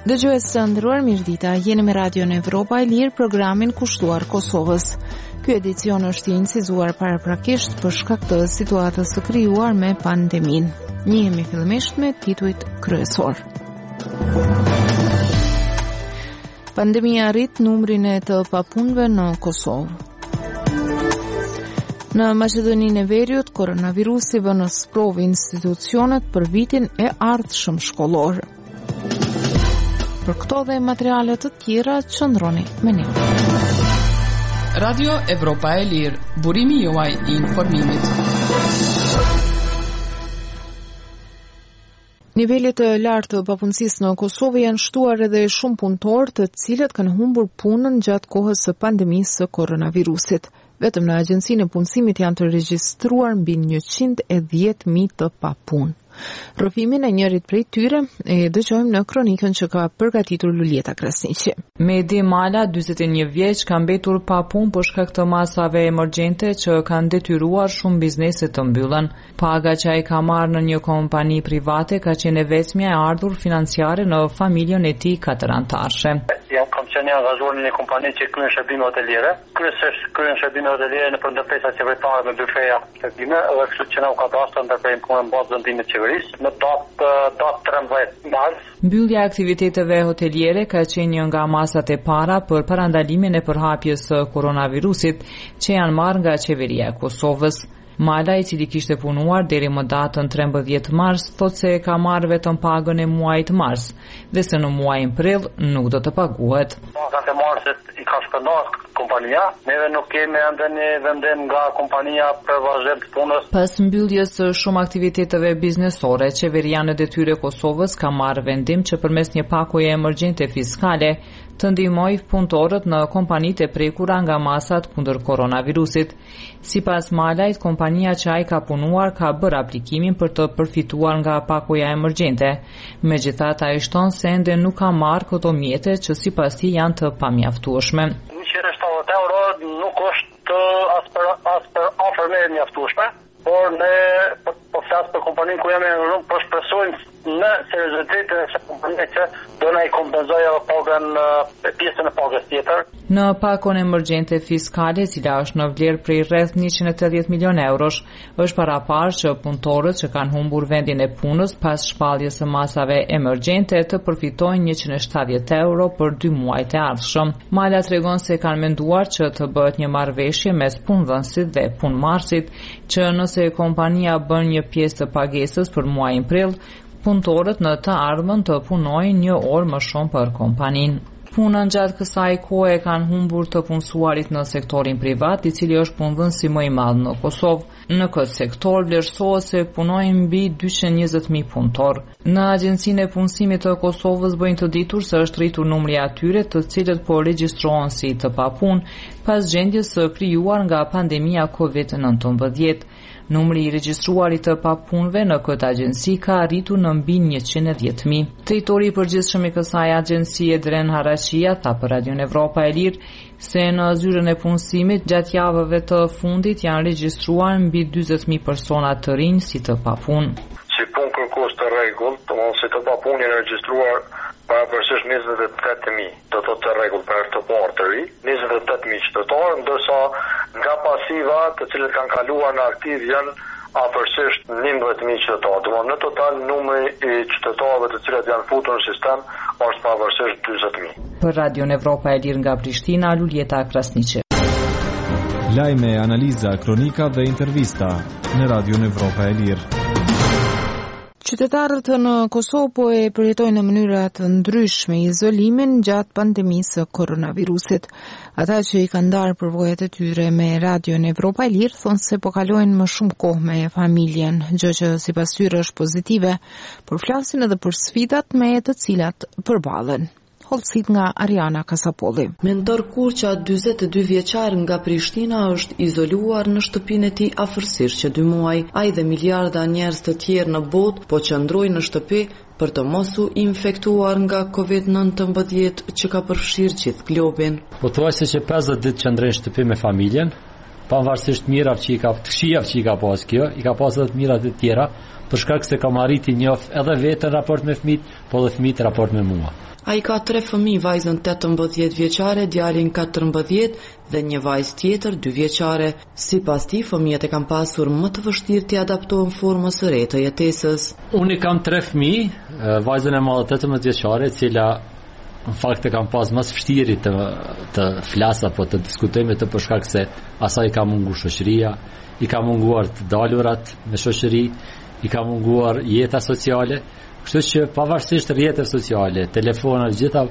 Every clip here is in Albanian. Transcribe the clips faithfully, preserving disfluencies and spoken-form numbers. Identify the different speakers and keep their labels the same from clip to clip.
Speaker 1: Dëgjues të nderuar, mirëdita. Jeni me Radio Evropa e Lirë, programin kushtuar Kosovës. Ky edicion është i incizuar paraprakisht për shkak të situatës së krijuar me pandemin. Njihemi fillimisht me titujt kryesor. Pandemia rrit numrin e të papunëve në Kosovë. Në Maqedoninë e Veriut, koronavirusi vën në sprovë institucionet për vitin e ardhshëm shkollor. Për këto dhe materiale të tjera, qëndroni me ne.
Speaker 2: Radio Evropa e Lirë, burimi juaj i informimit.
Speaker 1: Nivelet e lartë të papunësisë në Kosovë janë shtuar edhe shumë punëtorë të cilët kanë humbur punën gjatë kohës së pandemisë së koronavirusit. Vetëm në Agjencinë e Punësimit janë të regjistruar mbi njëqind e dhjetë mijë të papunë. Rrëfimin e njërit prej tyre e dëgjojmë në kronikën që ka përgatitur Luljeta Krasniqi.
Speaker 3: Medi Mala, dyzet e një vjeç, ka mbetur pa punë për shkak të masave emergjente që kanë detyruar shumë biznese të mbyllen. Paga që ai ka marrë në një kompani private ka qenë vetmja e ardhur financiare në familjen e tij katërantarëshe.
Speaker 4: Jam kam qenë angazhuar në një kompani që kryen shërbime hoteliere. Kryesisht kryen shërbime hoteliere në ndërpresa qeveritare me byfeja shërbime, edhe kështu që na u ka dashur ndërprejmë punën bazë vendimit qeverisë në datë datë trembëdhjetë mars.
Speaker 3: Mbyllja e aktiviteteve hoteliere ka qenë një nga masat e para për parandalimin e përhapjes së koronavirusit që janë marrë nga qeveria e Kosovës. Mala, i cili kishte punuar deri më datën trembëdhjetë mars, thotë se ka marrë vetëm pagën e muajit mars dhe se në muajin prill nuk do të paguhet.
Speaker 4: Pagat e marsit i ka shpërndar kompania, neve nuk kemi ende një vendim nga kompania për vazhdim të punës.
Speaker 3: Pas mbylljes së shumë aktiviteteve biznesore, qeveria në detyrë e Kosovës ka marrë vendim që përmes një pakoje emergjente fiskale të ndihmoj punëtorët në kompanitë e prekura nga masat kundër koronavirusit. Sipas Malajt, kompania që ai ka punuar ka bërë aplikimin për të përfituar nga pakoja emergjente. Megjithatë, ai shton se ende nuk ka marrë këto mjete që sipas tij janë të pamjaftueshme.
Speaker 4: njëqind e shtatëdhjetë euro nuk është as për as për ofër më e mjaftueshme, por ne po flas për kompaninë ku jam në po shpresojmë në seriozitetin e kompanive që do na i kompenzojë pagën pjesën e pagës tjetër.
Speaker 3: Në pakon emergjente fiskale, e cila është në vlerë prej rreth njëqind e tridhjetë milionë eurosh, është paraparë që punëtorët që kanë humbur vendin e punës pas shpalljes së masave emergjente të përfitojnë njëqind e shtatëdhjetë euro për dy muajt e ardhshëm. Mala tregon se kanë menduar që të bëhet një marrëveshje mes punëdhënësit dhe punëmarrësit, që nëse kompania bën një pjesë të pagesës për muajin prill, punëtorët në të ardhmen të punojnë një orë më shumë për kompaninë. Punën gjatë kësaj kohe kanë humbur të punësuarit në sektorin privat, i cili është punëdhënësi më i madh në Kosovë. Në këtë sektor vlerësohet se punojnë mbi dyqind e njëzet mijë punëtor. Në Agjencinë e Punësimit të Kosovës bëjnë të ditur se është rritur numri atyre të cilët po regjistrohen si të papunë pas gjendjes së krijuar nga pandemia covid nëntëmbëdhjetë. Numri i regjistruarit të papunëve në këtë agjenci ka arritur në mbi njëqind e dhjetë mijë. Drejtori i përgjithshëm i kësaj agjencie, Dren Harashia, tha për Radio Evropa e Lirë se në zyrën e punësimit gjatë javëve të fundit janë regjistruar mbi dyzet mijë persona të rinj si të papunë.
Speaker 4: Si punë kërkues të rregullt, domosdoshmë si të papunë janë regjistruar parapërsisht njëzet e tetë mijë, do të të rregull për të parë të ri, njëzet e tetë mijë qytetarë, ndërsa nga pasiva të cilët kanë kaluar në aktiv janë afërsisht njëmbëdhjetë mijë qytetarë. Domethënë në total numri i qytetarëve të cilët janë futur në sistem është pavarësisht dyzet mijë.
Speaker 3: Për Radio Evropa e Lirë nga Prishtina, Luljeta Krasniqi.
Speaker 5: Lajme, analiza, kronika dhe intervista në Radio Evropa e Lirë.
Speaker 1: Qytetarët në Kosovë po e përjetojnë në mënyra të ndryshme izolimin gjatë pandemisë së koronavirusit. Ata që i kanë ndarë përvojat e tyre me Radio Evropa e Lirë thonë se po kalojnë më shumë kohë me familjen, gjë që sipas tyre është pozitive, por flasin edhe për sfidat me të cilat përballen. Holcit nga Ariana Kasapolli.
Speaker 6: Mentor Kurqa, dyzet e dy vjeçar nga Prishtina, është izoluar në shtëpinë e tij afërsisht që dy muaj. Ai dhe miliarda njerëz të tjerë në botë po qëndrojnë në shtëpi për të mos u infektuar nga covid nëntëmbëdhjetë që ka përfshirë gjithë globin.
Speaker 7: Po thuaj se që pesëdhjetë ditë qëndroj në shtëpi me familjen, pavarësisht mirave që i ka, të këqijave që i ka pas kjo, i ka pas edhe të mirat e tjera, për shkak se kam arriti njoh edhe veten raport me fëmijët, po edhe fëmijët raport me mua.
Speaker 6: Ai ka tre fëmijë, vajzën tetëmbëdhjetë vjeçare, djalin katërmbëdhjetë dhe një vajzë tjetër dy vjeçare. Sipas tij, fëmijët e kanë pasur më të vështirë të adaptohen formës së re të jetesës.
Speaker 7: Unë kam tre fëmijë, vajzën e madhe tetëmbëdhjetë vjeçare, e cila në fakt e kam pas më së vështirë të të flas apo të diskutoj me të për shkak se asaj ka munguar shoqëria, i ka munguar të dalurat me shoqëri, i ka munguar jeta sociale. Kështu që pavarësisht rrjeteve sociale, telefonat, gjitha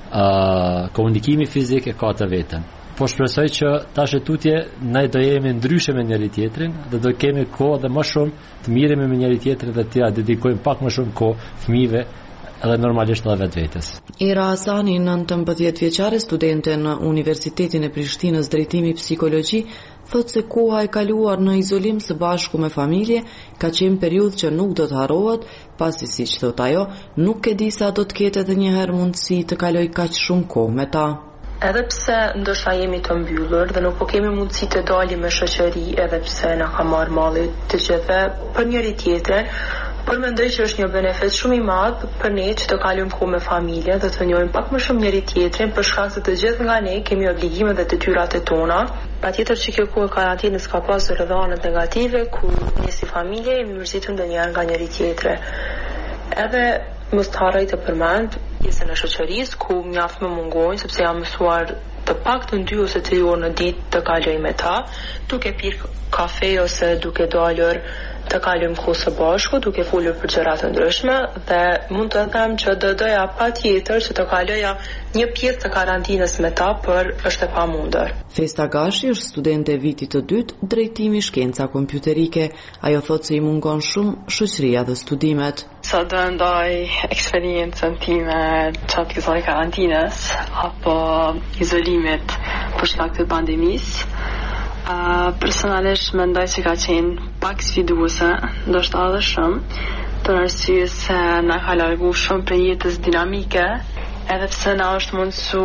Speaker 7: uh, komunikimi fizik e ka të vetën. Po shpresoj që tash e tutje ne do jemi ndryshe me njëri tjetrin dhe do kemi kohë dhe më shumë të miremi me njëri tjetrin dhe t'ia dedikojmë pak më shumë kohë fëmijëve edhe normalisht edhe vetvetes.
Speaker 6: Ira Hasani, nëntëmbëdhjetë vjeçare, studente në Universitetin e Prishtinës drejtimi psikologji, thot se koha e kaluar në izolim së bashku me familje ka qenë periudhë që nuk do të harrohet, pasi siç thot ajo, nuk e di sa do të ketë edhe një herë mundësi të kaloj kaq shumë kohë me ta.
Speaker 8: Edhe pse ndoshta jemi të mbyllur dhe nuk po kemi mundësi të dalim me shoqëri, edhe pse na ka marrë malli të gjithë për njëri tjetrin, por mendoj që është një benefit shumë i madh për ne që të kalojmë kohë me familje dhe të njohim pak më shumë njëri tjetrin, për shkak se të gjithë nga ne kemi obligimet dhe detyrat e tona. Patjetër që kjo kohë karantinës ka pasur edhe anë negative, ku ne si familje jemi mërzitur ndonjëherë nga njëri tjetri. Edhe mos të harroj të përmend pjesën e shoqërisë, ku mjaft më mungojnë, sepse jam mësuar të paktën dy ose tre orë në ditë të kaloj me ta, duke pirë kafe ose duke dalur të kalojmë kohë së bashku, duke folur për gjëra të ndryshme, dhe mund të them që do doja patjetër që të kaloja një pjesë të karantinës me ta, por është e pamundur.
Speaker 6: Festa Gashi është studente e vitit të dytë, drejtimi shkenca kompjuterike. Ajo thotë se i mungon shumë shoqëria dhe studimet.
Speaker 8: Sa do ndaj eksperiencën time çat kësaj karantinës apo izolimit për shkak të pandemisë. Uh, personalisht mendoj që ka qenë pak sfiduese, ndoshta edhe shumë, për arsye se na ka largu shumë prej jetës dinamike, edhe pse na është mundsu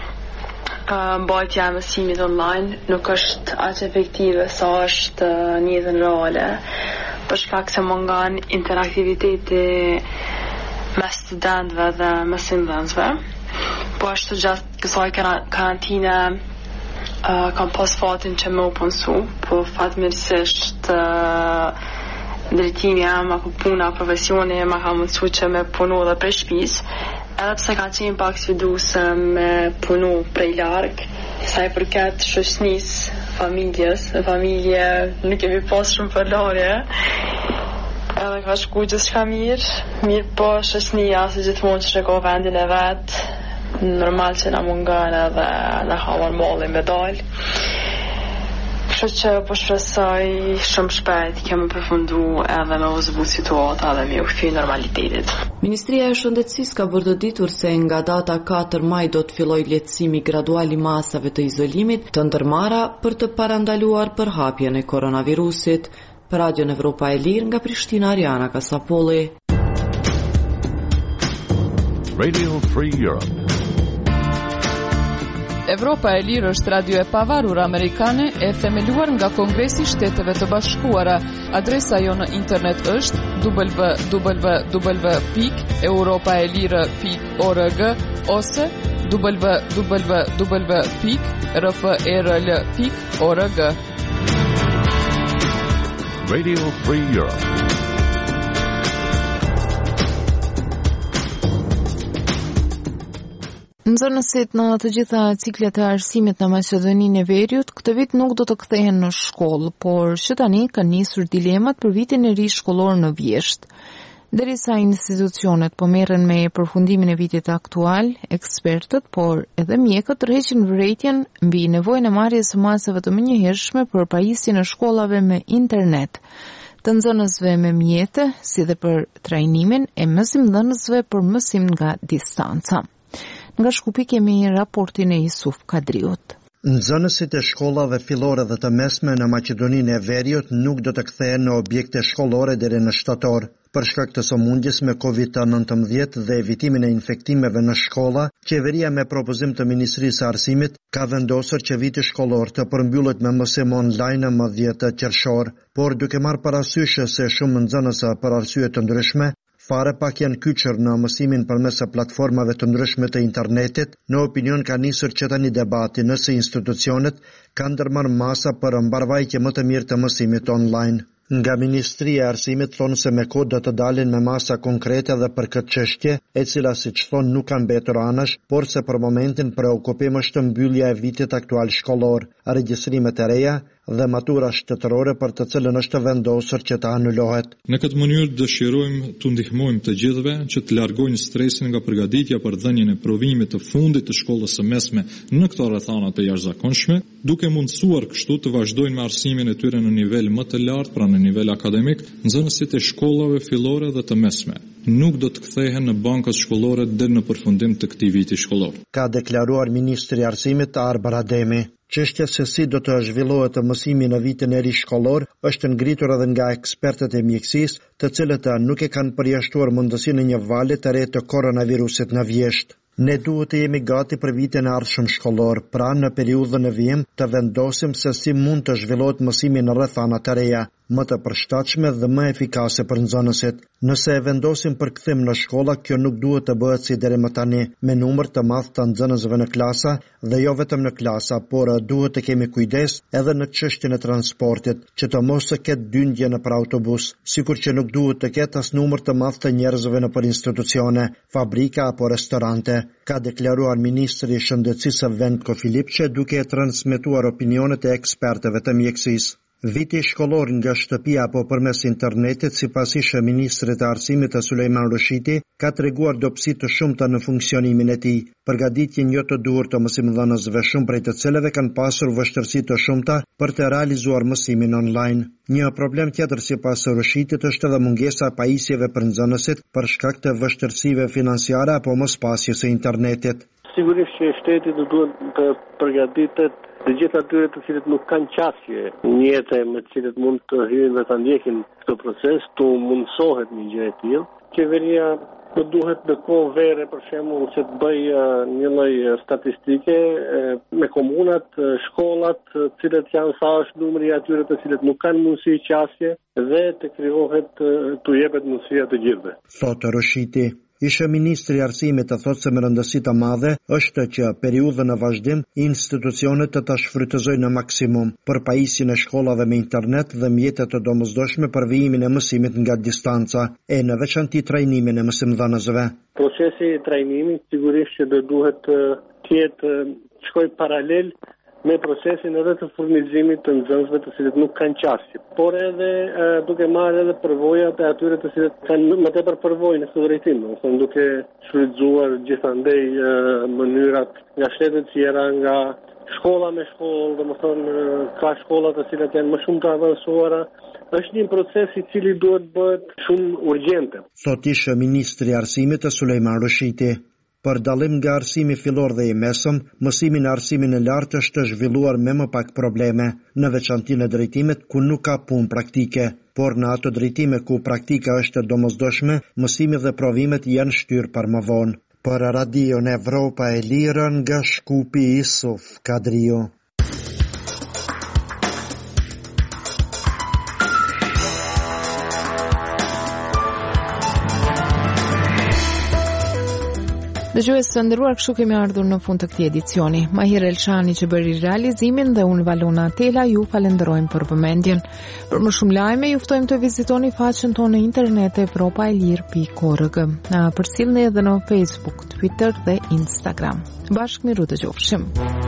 Speaker 8: uh, mbajtja e mësimit online nuk është aq efektive sa është uh, në jetën reale, për shkak se mungon interaktiviteti mes studentëve dhe mësimdhënësve. Po ashtu gjatë kësaj karantine Uh, kam pas fatin që më u punësu, po fatmirësisht uh, drejtimi jam apo puna, profesioni më ka mundësu që me punu dhe prej shtëpisë, edhe pse ka qenë pak sfiduese me punu prej larg, sa i përket shoqënisë, familjes, familje nuk kemi pas shumë përlarje, edhe ka shku gjithçka mirë, mirë po shoqënia se gjithmonë që shko vendin e vet. Normal që na mungon edhe na hamon molli me dal. Kështu që po shpresoj shumë shpejt kemi përfundu edhe me u zbut situata dhe me u kthy normalitetit.
Speaker 6: Ministria e Shëndetësisë ka vërtetuar se nga data katër maj do të fillojë lehtësimi gradual i masave të izolimit të ndërmarra për të parandaluar përhapjen e koronavirusit. Për Radion Evropa e Lirë nga Prishtina, Ariana Kasapolli.
Speaker 9: Radio Free Europe.
Speaker 2: Evropa e Lirë është radio e pavarur amerikane e themeluar nga Kongresi i Shteteve të Bashkuara. Adresa jo në internet është w w w pikë europaelire pikë org ose w w w pikë r f e r l pikë org.
Speaker 9: Radio Free Europe.
Speaker 1: Nxënësit në të gjitha ciklet e arsimit në Maqedoninë e Veriut këtë vit nuk do të kthehen në shkollë, por që tani kanë nisur dilemat për vitin e ri shkollor në vjesht. Derisa institucionet po merren me përfundimin e vitit aktual, ekspertët, por edhe mjekët tërheqin vërejtjen mbi nevojën e marrjes së masave të menjëhershme për pajisjen e shkollave me internet, të nxënësve me mjete, si dhe për trajnimin e mësimdhënësve për mësim nga distanca. Nga Shkupi kemi raportin e Isuf Kadriut.
Speaker 10: Nxënësit e shkollave fillore dhe të mesme në Maqedoninë e Veriut nuk do të kthehen në objekte shkollore deri në shtator. Për shkak të sëmundjes me kovid nëntëmbëdhjetë dhe evitimin e infektimeve në shkolla, qeveria me propozim të Ministrisë së Arsimit ka vendosur që viti shkollor të përmbyllet me mësim online më dhjetë qershor, por duke marrë parasysh se shumë nxënës për arsye të ndryshme fare pak janë kyçur në mësimin përmes platformave të ndryshme të internetit. Në opinion ka nisur që tani debati nëse institucionet kanë ndërmarrë masa për mbarvajtje më të mirë të mësimit online. Nga Ministria e Arsimit thonë se me kohë do të dalin me masa konkrete dhe për këtë çështje, e cila siç thonë nuk kanë mbetur anash, por se për momentin preokupim është mbyllja e vitit aktual shkollor, regjistrimet e reja dhe matura shtetërore për të cilën është vendosur që të anulohet.
Speaker 11: Në këtë mënyrë dëshirojmë të ndihmojmë të gjithëve që të largojnë stresin nga përgatitja për dhënien e provimit të fundit të shkollës së mesme në këto rrethana të jashtëzakonshme, duke mundësuar kështu të vazhdojnë me arsimin e tyre në nivel më të lartë, pra në nivel akademik, nxënësit e shkollave fillore dhe të mesme nuk do të kthehen në bankat shkollore deri në përfundim të këtij viti shkollor.
Speaker 10: Ka deklaruar Ministri i Arsimit Arber Ademi. Çështja se si do të zhvillohet mësimi në vitin e ri shkollor është ngritur edhe nga ekspertët e mjekësisë, të cilët nuk e kanë përjashtuar mundësinë e një vale të re të koronavirusit në vjesht. Ne duhet të jemi gati për vitin e ardhshëm shkollor, pra në periudhën e vijim të vendosim se si mund të zhvillohet mësimi në rrethana të reja, më të përshtatshme dhe më efikase për nxënësit. Nëse e vendosim përkthim në shkolla, kjo nuk duhet të bëhet si deri më tani, me numër të madh të nxënësve në klasa dhe jo vetëm në klasa, por duhet të kemi kujdes edhe në çështjen e transportit, që të mos të ketë dyndje nëpër autobus, sikur që nuk duhet të ketë as numër të madh të njerëzve nëpër institucione, fabrika apo restorante, ka deklaruar Ministri i Shëndetësisë Venko Filipçe, duke e transmetuar opinionet e ekspertëve të mjekësisë. Viti shkollor nga shtëpia apo përmes internetit, sipas ishte Ministrit të Arsimit Sulejman Rushiti, ka treguar dobësi të shumta në funksionimin e tij, përgatitjen jo të duhur të mësimdhënësve, shumë prej të cilëve kanë pasur vështirësi të shumta për të realizuar mësimin online. Një problem tjetër sipas Rushitit është edhe mungesa e pajisjeve për nxënësit për shkak të vështirësive financiare apo mospasjes së internetit.
Speaker 12: Sigurisht që shteti do duhet të përgatitet të gjithë atyre të cilët nuk kanë qasje në jetë me të cilët mund të hyjnë dhe të ndjekin këtë proces, të mundsohet një gjë e tillë. Qeveria do duhet në kohë vere, për shembull, që të bëjë një lloj statistike me komunat, shkollat, të cilët janë sa është numri i atyre të cilët nuk kanë mundësi qasje dhe të krijohet të jepet mundësia të gjithëve.
Speaker 10: Thotë Rushiti. Ishe Ministri i Arsimit të thotë se me rëndësi të madhe është që periudhën e vazhdim institucionet të ta shfrytëzojnë në maksimum për pajisjen e shkollave me internet dhe mjete të domosdoshme për vijimin e mësimit nga distanca, e në veçanti trajnimin e mësimdhënësve.
Speaker 12: Procesi i trajnimit sigurisht që do duhet të jetë shkoj paralel me procesin edhe të furnizimit të nxënësve të cilët nuk kanë qasje, por edhe e, duke marrë edhe përvojat e atyre të cilët kanë më tepër përvojë në këtë drejtim, domethënë duke shfrytzuar gjithandej e, mënyrat nga shtetet tjera, nga shkolla me shkollë, domethënë ka shkolla të cilat janë më shumë të avancuara. Është një proces i cili duhet bëhet shumë urgjente.
Speaker 10: Thotë ishte Ministri i Arsimit Sulejman Rushiti. Për dallim nga arsimi fillor dhe i mesëm, mësimi në arsimin e lartë është zhvilluar me më pak probleme, në veçanti në drejtimet ku nuk ka punë praktike, por në ato drejtime ku praktika është domosdoshme, mësimi dhe provimet janë shtyrë për më vonë. Për Radio Evropa e Lirë nga Shkupi Isuf Kadrio.
Speaker 1: Dëgjues të nderuar, kështu kemi ardhur në fund të këtij edicioni. Mahir Elshani që bëri realizimin dhe unë Valona Tela ju falenderojmë për vëmendjen. Për më shumë lajme ju ftojmë të vizitoni faqen tonë në internet evropa e lirë pikë org. Na përcjellni edhe në Facebook, Twitter dhe Instagram. Bashkë miru dëgjofshim.